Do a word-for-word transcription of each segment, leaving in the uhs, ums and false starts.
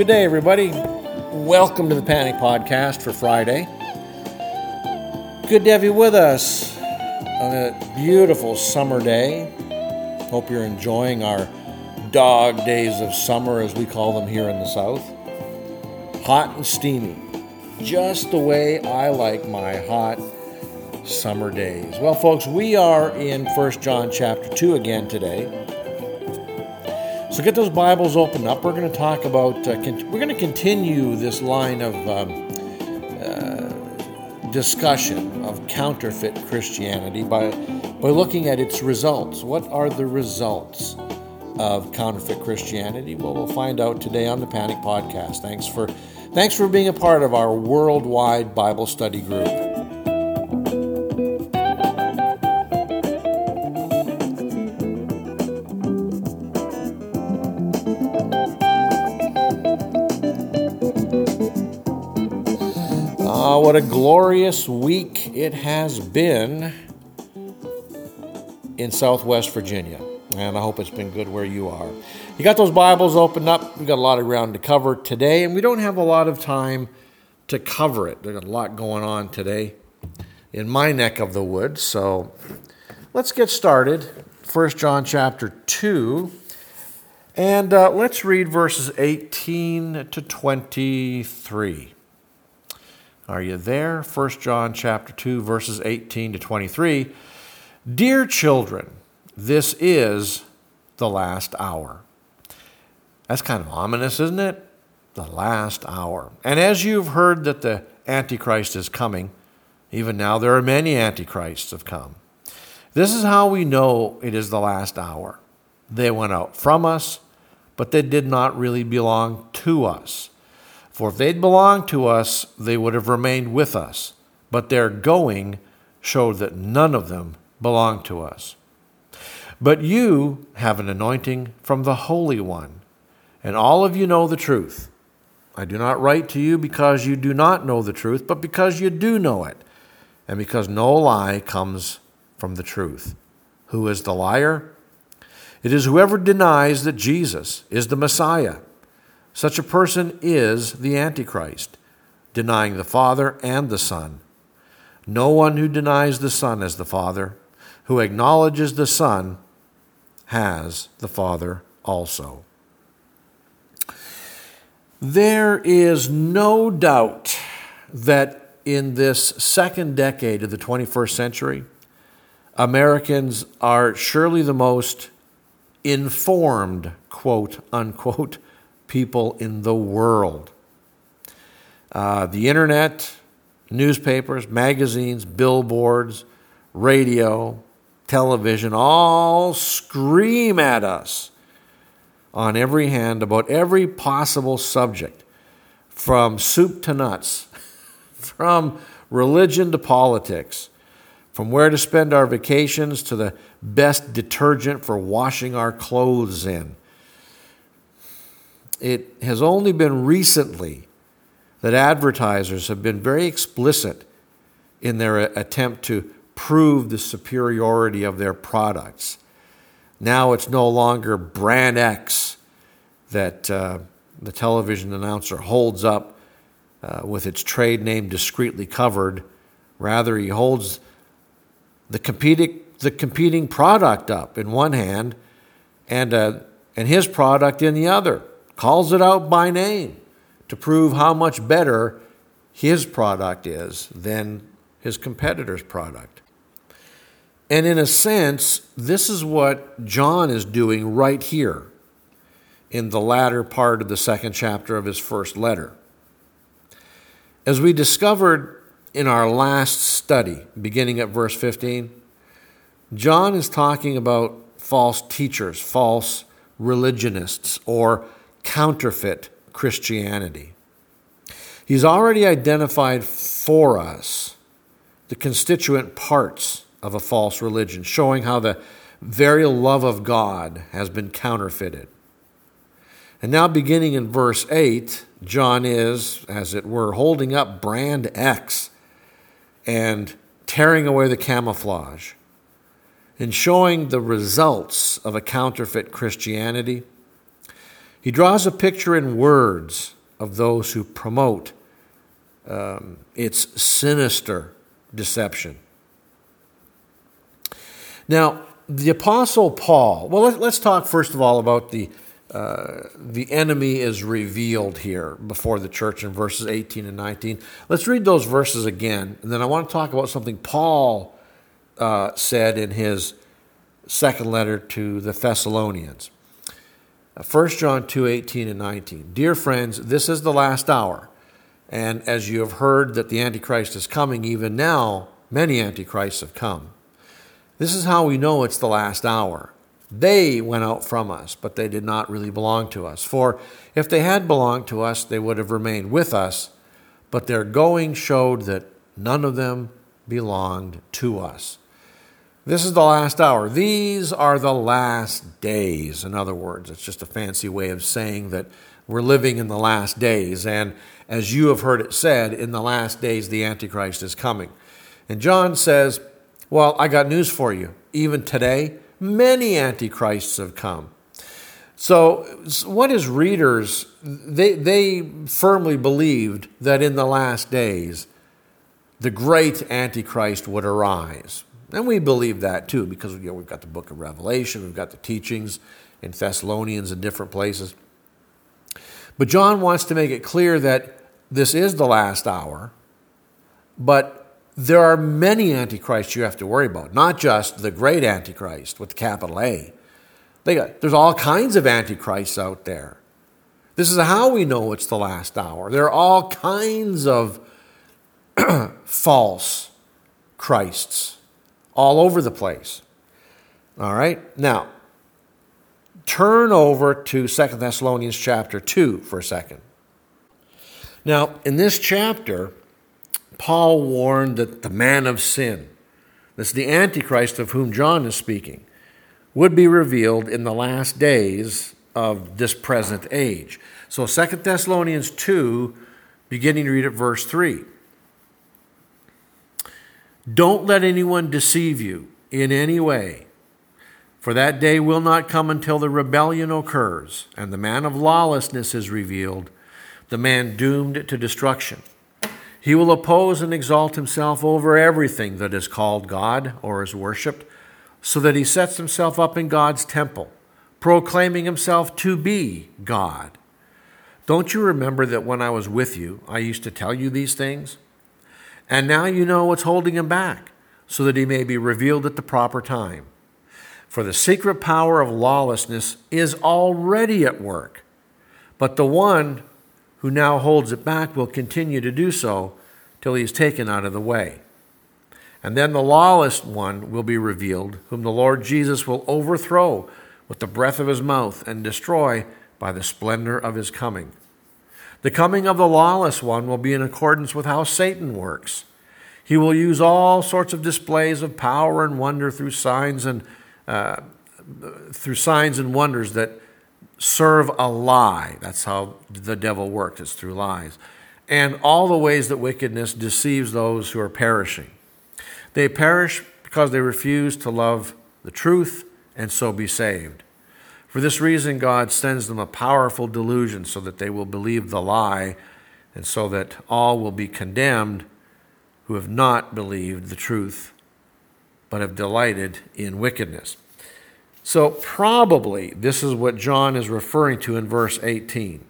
Good day, everybody. Welcome to the Panic Podcast for Friday. Good to have you with us on a beautiful summer day. Hope you're enjoying our dog days of summer, as we call them here in the South. Hot and steamy, just the way I like my hot summer days. Well, folks, we are in First John chapter two again today. So get those Bibles opened up. We're going to talk about, uh, con- we're going to continue this line of um, uh, discussion of counterfeit Christianity by, by looking at its results. What are the results of counterfeit Christianity? Well, we'll find out today on the Panic Podcast. Thanks for, thanks for being a part of our worldwide Bible study group. Ah, what a glorious week it has been in Southwest Virginia. And I hope it's been good where you are. You got those Bibles opened up. We've got a lot of ground to cover today, and we don't have a lot of time to cover it. There's a lot going on today in my neck of the woods. So let's get started. First John chapter two. And uh, let's read verses eighteen to twenty-three. Are you there? First John chapter two, verses eighteen to twenty-three. Dear children, this is the last hour. That's kind of ominous, isn't it? The last hour. And as you've heard that the Antichrist is coming, even now there are many Antichrists have come. This is how we know it is the last hour. They went out from us, but they did not really belong to us. For if they'd belonged to us, they would have remained with us. But their going showed that none of them belonged to us. But you have an anointing from the Holy One, and all of you know the truth. I do not write to you because you do not know the truth, but because you do know it, and because no lie comes from the truth. Who is the liar? It is whoever denies that Jesus is the Messiah. Such a person is the Antichrist, denying the Father and the Son. No one who denies the Son as the Father, who acknowledges the Son, has the Father also. There is no doubt that in this second decade of the twenty-first century, Americans are surely the most informed, quote, unquote, people in the world. Uh, the internet, newspapers, magazines, billboards, radio, television, all scream at us on every hand about every possible subject, from soup to nuts, from religion to politics, from where to spend our vacations to the best detergent for washing our clothes in. It has only been recently that advertisers have been very explicit in their attempt to prove the superiority of their products. Now it's no longer brand X that uh, the television announcer holds up uh, with its trade name discreetly covered. Rather, he holds the competing the competing product up in one hand and uh, and his product in the other. Calls it out by name to prove how much better his product is than his competitor's product. And in a sense, this is what John is doing right here in the latter part of the second chapter of his first letter. As we discovered in our last study, beginning at verse fifteen, John is talking about false teachers, false religionists, or counterfeit Christianity. He's already identified for us the constituent parts of a false religion, showing how the very love of God has been counterfeited. And now beginning in verse eight, John is, as it were, holding up brand X and tearing away the camouflage and showing the results of a counterfeit Christianity. He draws a picture in words of those who promote um, its sinister deception. Now, the Apostle Paul, well, let, let's talk first of all about the uh, the enemy is revealed here before the church in verses eighteen and nineteen. Let's read those verses again, and then I want to talk about something Paul uh, said in his second letter to the Thessalonians. First John two, eighteen and nineteen. Dear friends, this is the last hour, and as you have heard that the Antichrist is coming, even now many Antichrists have come. This is how we know it's the last hour. They went out from us, but they did not really belong to us. For if they had belonged to us, they would have remained with us, but their going showed that none of them belonged to us. This is the last hour. These are the last days. In other words, it's just a fancy way of saying that we're living in the last days. And as you have heard it said, in the last days the Antichrist is coming. And John says, well, I got news for you. Even today, many Antichrists have come. So what his readers, they, they firmly believed that in the last days, the great Antichrist would arise. And we believe that too, because you know, we've got the book of Revelation, we've got the teachings in Thessalonians and different places. But John wants to make it clear that this is the last hour, but there are many antichrists you have to worry about, not just the great Antichrist with the capital A. They got, there's all kinds of antichrists out there. This is how we know it's the last hour. There are all kinds of false Christs all over the place. All right? Now, turn over to Second Thessalonians chapter two for a second. Now, in this chapter, Paul warned that the man of sin, this the Antichrist of whom John is speaking, would be revealed in the last days of this present age. So Second Thessalonians two, beginning to read at verse three. Don't let anyone deceive you in any way, for that day will not come until the rebellion occurs, and the man of lawlessness is revealed, the man doomed to destruction. He will oppose and exalt himself over everything that is called God or is worshipped, so that he sets himself up in God's temple, proclaiming himself to be God. Don't you remember that when I was with you, I used to tell you these things? And now you know what's holding him back, so that he may be revealed at the proper time. For the secret power of lawlessness is already at work, but the one who now holds it back will continue to do so till he is taken out of the way. And then the lawless one will be revealed, whom the Lord Jesus will overthrow with the breath of his mouth and destroy by the splendor of his coming. The coming of the lawless one will be in accordance with how Satan works. He will use all sorts of displays of power and wonder through signs and uh, through signs and wonders that serve a lie. That's how the devil works. It's through lies. And all the ways that wickedness deceives those who are perishing. They perish because they refuse to love the truth and so be saved. For this reason, God sends them a powerful delusion so that they will believe the lie and so that all will be condemned who have not believed the truth but have delighted in wickedness. So probably this is what John is referring to in verse eighteen.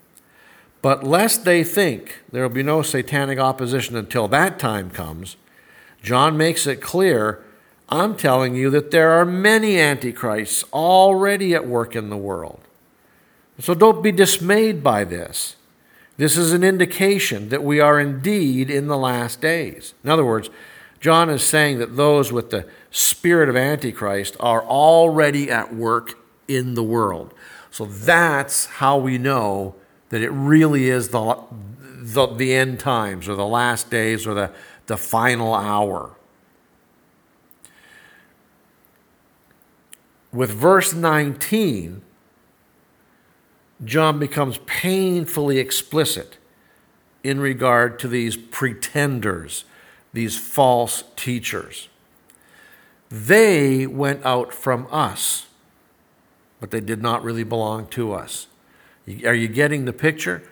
But lest they think there will be no satanic opposition until that time comes, John makes it clear, I'm telling you that there are many antichrists already at work in the world. So don't be dismayed by this. This is an indication that we are indeed in the last days. In other words, John is saying that those with the spirit of Antichrist are already at work in the world. So that's how we know that it really is the, the, the end times or the last days or the, the final hour. With verse nineteen, John becomes painfully explicit in regard to these pretenders, these false teachers. They went out from us, but they did not really belong to us. Are you getting the picture?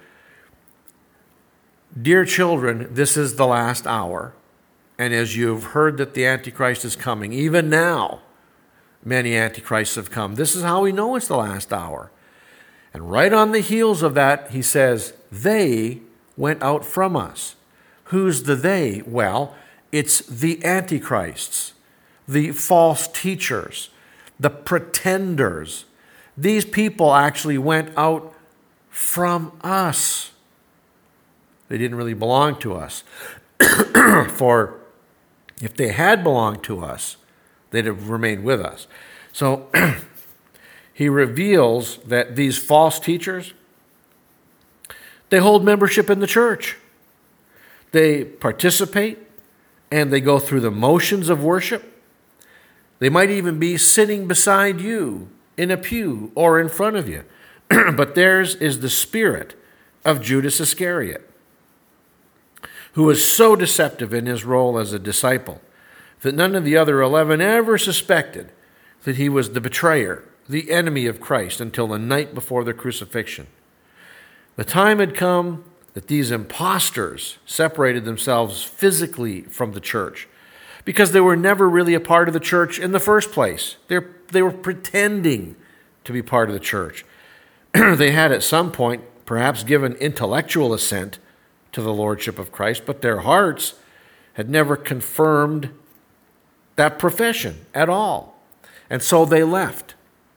Dear children, this is the last hour. And as you've heard that the Antichrist is coming, even now, many Antichrists have come. This is how we know it's the last hour. And right on the heels of that, he says, they went out from us. Who's the they? Well, it's the Antichrists, the false teachers, the pretenders. These people actually went out from us. They didn't really belong to us. For if they had belonged to us, they'd have remained with us. So he reveals that these false teachers, they hold membership in the church. They participate and they go through the motions of worship. They might even be sitting beside you in a pew or in front of you. But theirs is the spirit of Judas Iscariot, who was so deceptive in his role as a disciple that none of the other eleven ever suspected that he was the betrayer, the enemy of Christ, until the night before the crucifixion. The time had come that these imposters separated themselves physically from the church because they were never really a part of the church in the first place. They're, they were pretending to be part of the church. They had at some point perhaps given intellectual assent to the lordship of Christ, but their hearts had never confirmed that profession at all. And so they left.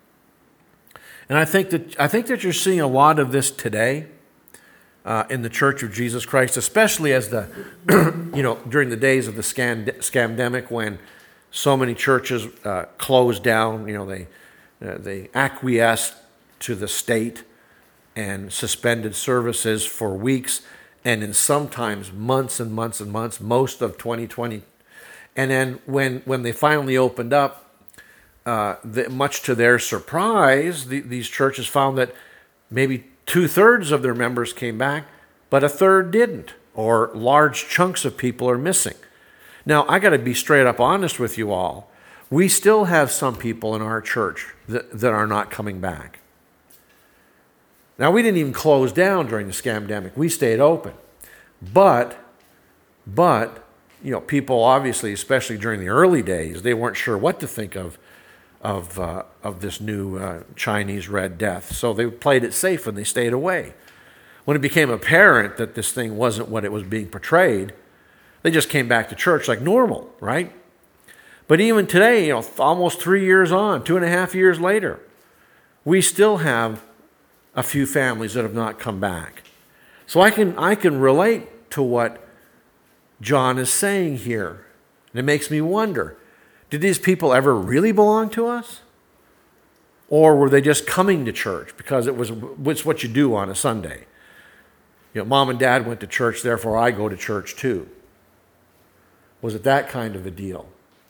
And I think that I think that you're seeing a lot of this today uh, in the Church of Jesus Christ, especially as the, you know, during the days of the scam, scamdemic, when so many churches uh, closed down. You know, they uh, they acquiesced to the state and suspended services for weeks, and in sometimes months and months and months, most of twenty twenty. And then when, when they finally opened up, uh, the, much to their surprise, the, these churches found that maybe two-thirds of their members came back, but a third didn't, or large chunks of people are missing. Now, I got to be straight up honest with you all. We still have some people in our church that, that are not coming back. Now, we didn't even close down during the scamdemic. We stayed open. But, but, you know, people obviously, especially during the early days, they weren't sure what to think of of uh, of this new uh, Chinese Red Death. So they played it safe and they stayed away. When it became apparent that this thing wasn't what it was being portrayed, they just came back to church like normal, right? But even today, you know, almost three years on, two and a half years later, we still have a few families that have not come back. So I can I can relate to what John is saying here. And it makes me wonder, did these people ever really belong to us? Or were they just coming to church because it was it's what you do on a Sunday? You know, mom and dad went to church, therefore I go to church too. Was it that kind of a deal?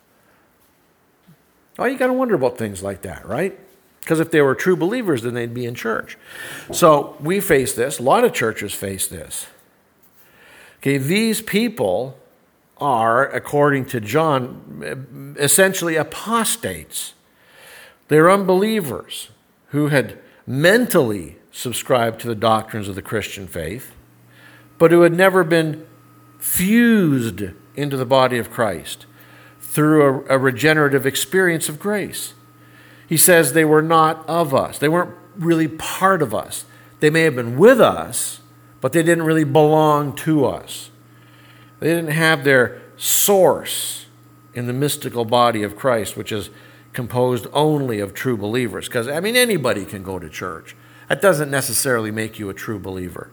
Oh, you got to wonder about things like that, right? Because if they were true believers, then they'd be in church. So we face this. A lot of churches face this. Okay, these people are, according to John, essentially apostates. They're unbelievers who had mentally subscribed to the doctrines of the Christian faith, but who had never been fused into the body of Christ through a, a regenerative experience of grace. He says they were not of us. They weren't really part of us. They may have been with us, but they didn't really belong to us. They didn't have their source in the mystical body of Christ, which is composed only of true believers. Because, I mean, anybody can go to church. That doesn't necessarily make you a true believer.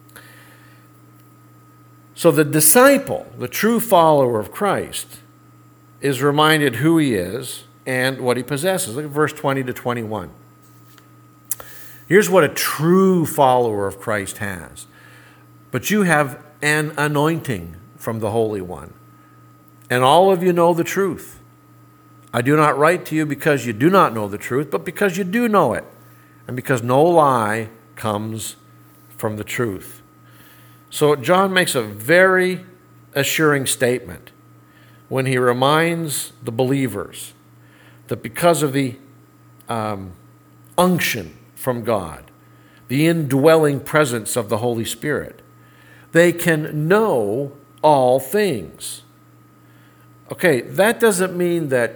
So the disciple, the true follower of Christ, is reminded who he is and what he possesses. Look at verse twenty to twenty-one. Here's what a true follower of Christ has. But you have an anointing from the Holy One, and all of you know the truth. I do not write to you because you do not know the truth, but because you do know it, and because no lie comes from the truth. So John makes a very assuring statement when he reminds the believers that because of the um, unction from God, the indwelling presence of the Holy Spirit. They can know all things. Okay, that doesn't mean that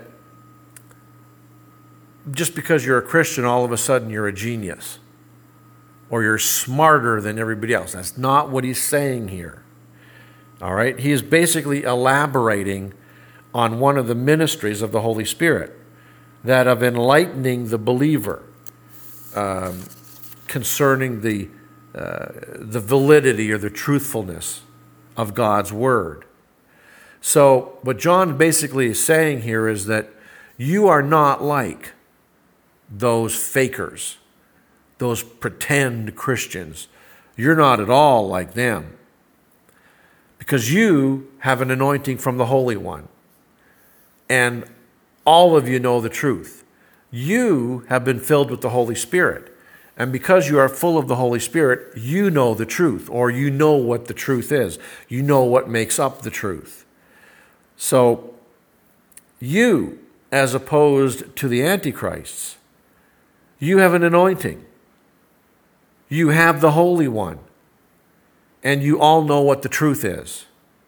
just because you're a Christian, all of a sudden you're a genius or you're smarter than everybody else. That's not what he's saying here. All right? He is basically elaborating on one of the ministries of the Holy Spirit, that of enlightening the believer um, concerning the, uh, the validity or the truthfulness of God's Word. So what John basically is saying here is that you are not like those fakers, those pretend Christians. You're not at all like them, because you have an anointing from the Holy One, and all of you know the truth. You have been filled with the Holy Spirit, and because you are full of the Holy Spirit, you know the truth, or you know what the truth is. You know what makes up the truth. So you, as opposed to the Antichrists, you have an anointing. You have the Holy One. And you all know what the truth is.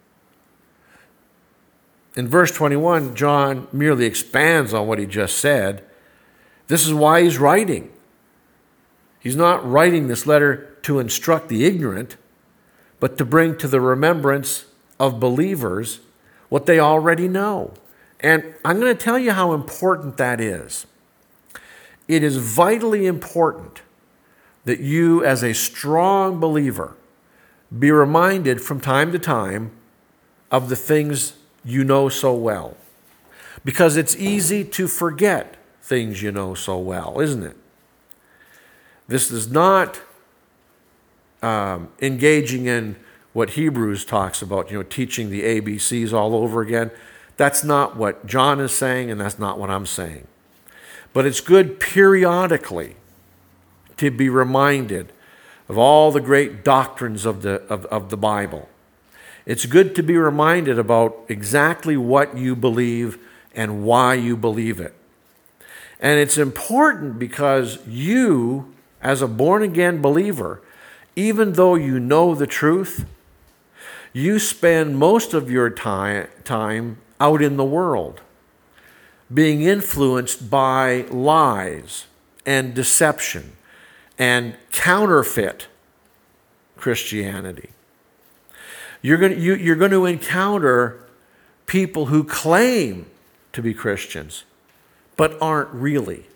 In verse twenty-one, John merely expands on what he just said. This is why he's writing. He's not writing this letter to instruct the ignorant, but to bring to the remembrance of believers what they already know. And I'm going to tell you how important that is. It is vitally important that you, as a strong believer, be reminded from time to time of the things you know so well. Because it's easy to forget things you know so well, isn't it? This is not um, engaging in what Hebrews talks about, you know, teaching the A B Cs all over again. That's not what John is saying, and that's not what I'm saying. But it's good periodically to be reminded of all the great doctrines of the, of, of the Bible. It's good to be reminded about exactly what you believe and why you believe it. And it's important because you, as a born-again believer, even though you know the truth, you spend most of your time, time out in the world, being influenced by lies and deception and counterfeit Christianity. You're going to, you, you're going to encounter people who claim to be Christians, but aren't really.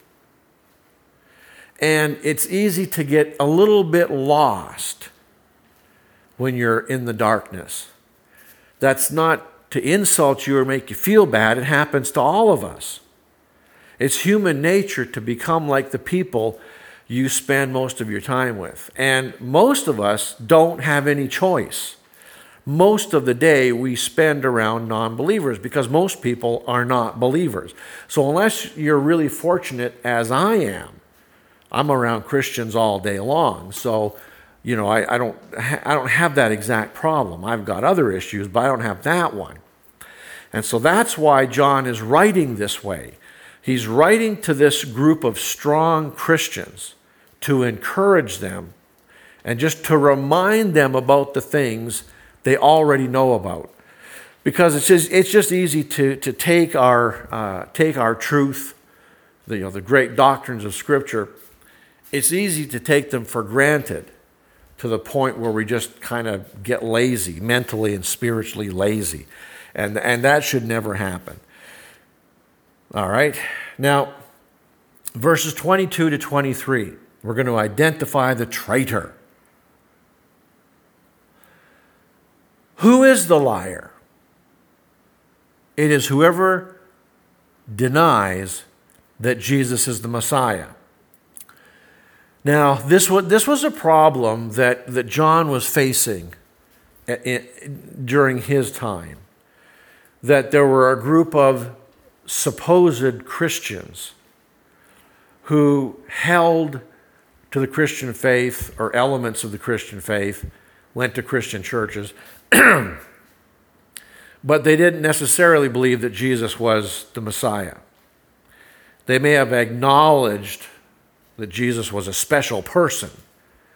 And it's easy to get a little bit lost when you're in the darkness. That's not to insult you or make you feel bad. It happens to all of us. It's human nature to become like the people you spend most of your time with. And most of us don't have any choice. Most of the day we spend around non-believers because most people are not believers. So unless you're really fortunate, as I am, I'm around Christians all day long. So, you know, I, I don't ha- I don't have that exact problem. I've got other issues, but I don't have that one. And so that's why John is writing this way. He's writing to this group of strong Christians to encourage them and just to remind them about the things they already know about. Because it's just, it's just easy to, to take our uh, take our truth, the, you know, the great doctrines of Scripture, it's easy to take them for granted to the point where we just kind of get lazy, mentally and spiritually lazy. And, and that should never happen. All right. Now, verses twenty-two to twenty-three, we're going to identify the traitor. Who is the liar? It is whoever denies that Jesus is the Messiah. Now, this was, this was a problem that, that John was facing during his time. That there were a group of supposed Christians who held to the Christian faith or elements of the Christian faith, went to Christian churches, but they didn't necessarily believe that Jesus was the Messiah. They may have acknowledged that Jesus was a special person,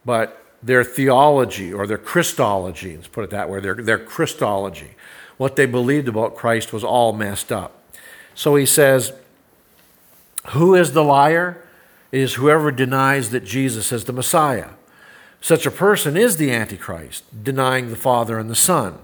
but their theology or their Christology, let's put it that way, their, their Christology, what they believed about Christ was all messed up. So he says, who is the liar? It is whoever denies that Jesus is the Messiah. Such a person is the Antichrist, denying the Father and the Son.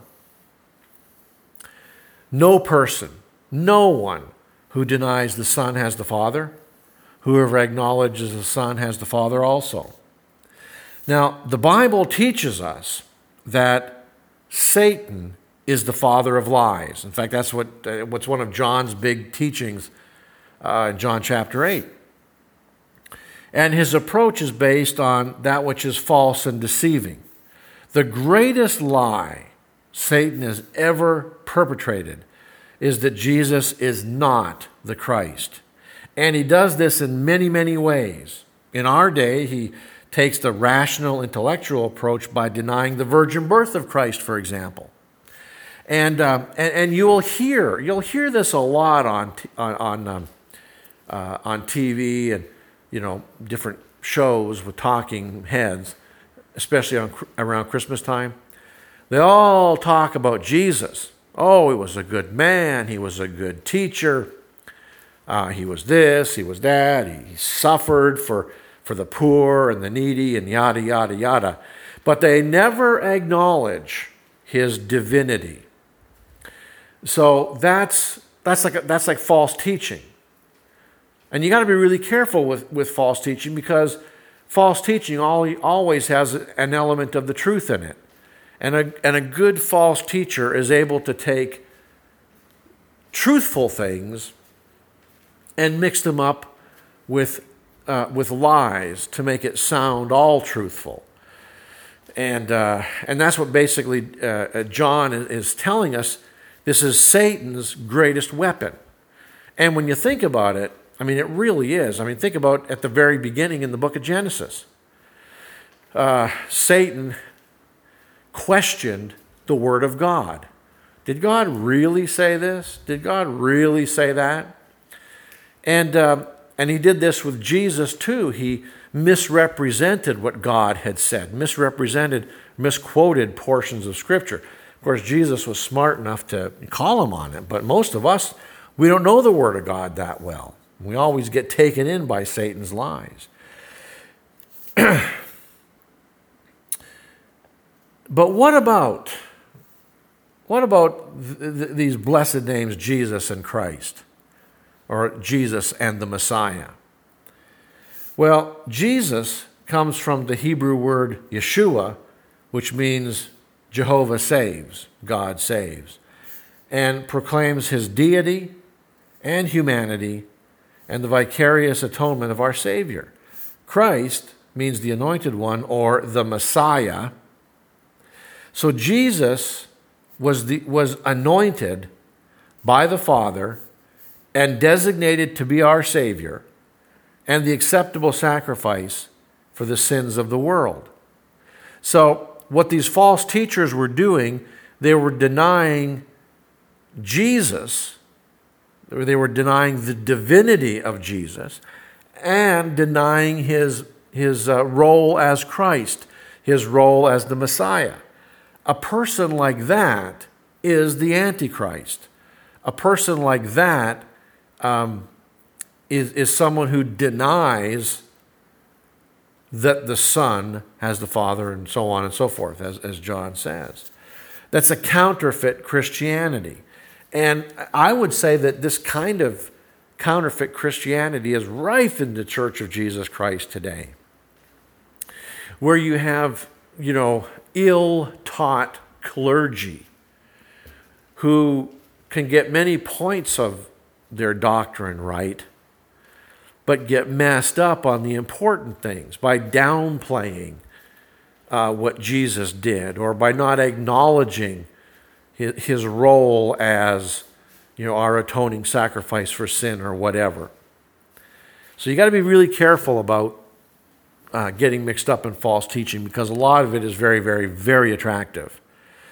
No person, no one who denies the Son has the Father. Whoever acknowledges the Son has the Father also. Now, the Bible teaches us that Satan is the father of lies. In fact, that's what uh, what's one of John's big teachings uh, in John chapter eight. And his approach is based on that which is false and deceiving. The greatest lie Satan has ever perpetrated is that Jesus is not the Christ. And he does this in many, many ways. In our day, he takes the rational, intellectual approach by denying the virgin birth of Christ, for example. And um, and, and you will hear you'll hear this a lot on t- on on, um, uh, on T V and you know different shows with talking heads, especially on, around Christmas time. They all talk about Jesus. Oh, he was a good man. He was a good teacher. Uh, he was this. He was that. He suffered for for the poor and the needy and yada yada yada. But they never acknowledge his divinity. So that's that's like that's like false teaching. And you got to be really careful with, with false teaching, because false teaching always has an element of the truth in it. And a, and a good false teacher is able to take truthful things and mix them up with uh, with lies to make it sound all truthful. And uh, and that's what basically uh, John is telling us. This is Satan's greatest weapon. And when you think about it, I mean, it really is. I mean, think about at the very beginning in the book of Genesis. Uh, Satan questioned the word of God. Did God really say this? Did God really say that? And uh, and he did this with Jesus too. He misrepresented what God had said, misrepresented, misquoted portions of Scripture. Of course, Jesus was smart enough to call him on it, but most of us, we don't know the Word of God that well. We always get taken in by Satan's lies. But what about, what about th- th- these blessed names, Jesus and Christ, or Jesus and the Messiah? Well, Jesus comes from the Hebrew word Yeshua, which means Jehovah saves, God saves, and proclaims his deity and humanity and the vicarious atonement of our Savior. Christ means the anointed one, or the Messiah. So Jesus was the, was anointed by the Father and designated to be our Savior and the acceptable sacrifice for the sins of the world. So what these false teachers were doing, they were denying Jesus. They were denying the divinity of Jesus and denying his, his uh, role as Christ, his role as the Messiah. A person like that is the Antichrist. A person like that um, is, is someone who denies that the Son has the Father, and so on and so forth, as, as John says. That's a counterfeit Christianity. And I would say that this kind of counterfeit Christianity is rife in the Church of Jesus Christ today, where you have, you know, ill-taught clergy who can get many points of their doctrine right, but get messed up on the important things by downplaying uh, what Jesus did, or by not acknowledging his, his role as, you know, our atoning sacrifice for sin or whatever. So you got to be really careful about uh, getting mixed up in false teaching, because a lot of it is very, very, very attractive.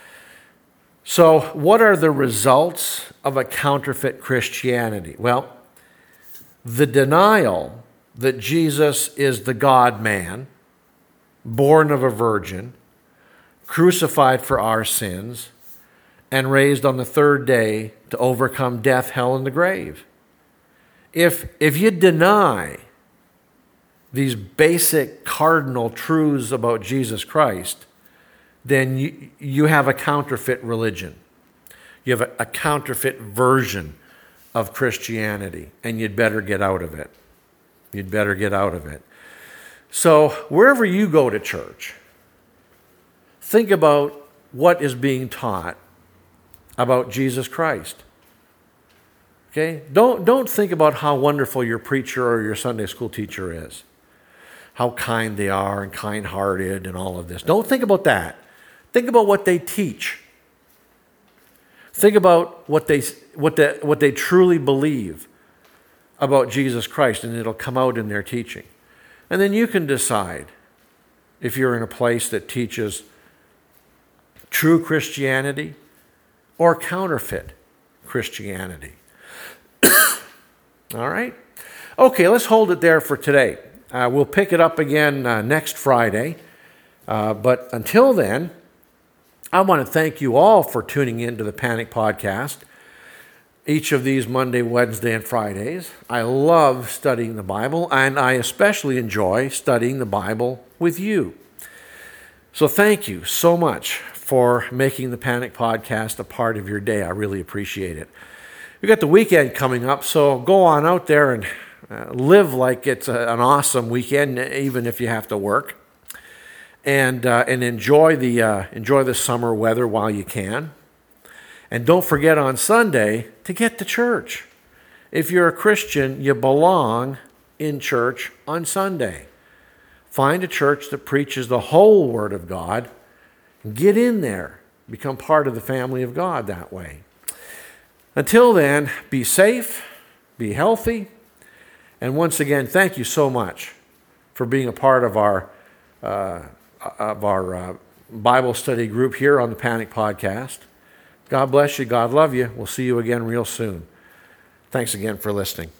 So what are the results of a counterfeit Christianity? Well, the denial that Jesus is the God-man born of a virgin, crucified for our sins, and raised on the third day to overcome death, hell, and the grave. If, if you deny these basic cardinal truths about Jesus Christ, then you, you have a counterfeit religion. You have a, a counterfeit version of Christianity, and you'd better get out of it. You'd better get out of it. So wherever you go to church, think about what is being taught about Jesus Christ. Okay? Don't, don't think about how wonderful your preacher or your Sunday school teacher is, how kind they are and kind-hearted and all of this. Don't think about that. Think about what they teach. Think about what they, what they, what they truly believe about Jesus Christ, and it'll come out in their teaching. And then you can decide if you're in a place that teaches true Christianity or counterfeit Christianity. All right? Okay, let's hold it there for today. Uh, we'll pick it up again uh, next Friday. Uh, but until then, I want to thank you all for tuning in to the Panic Podcast each of these Monday, Wednesday, and Fridays. I love studying the Bible, and I especially enjoy studying the Bible with you. So thank you so much for making the Panic Podcast a part of your day. I really appreciate it. We've got the weekend coming up, so go on out there and uh, live like it's a, an awesome weekend, even if you have to work. And uh, and enjoy the uh, enjoy the summer weather while you can. And don't forget on Sunday to get to church. If you're a Christian, you belong in church on Sunday. Find a church that preaches the whole Word of God. Get in there. Become part of the family of God that way. Until then, be safe, be healthy, and once again, thank you so much for being a part of our uh, of our uh, Bible study group here on the Panic Podcast. God bless you. God love you. We'll see you again real soon. Thanks again for listening.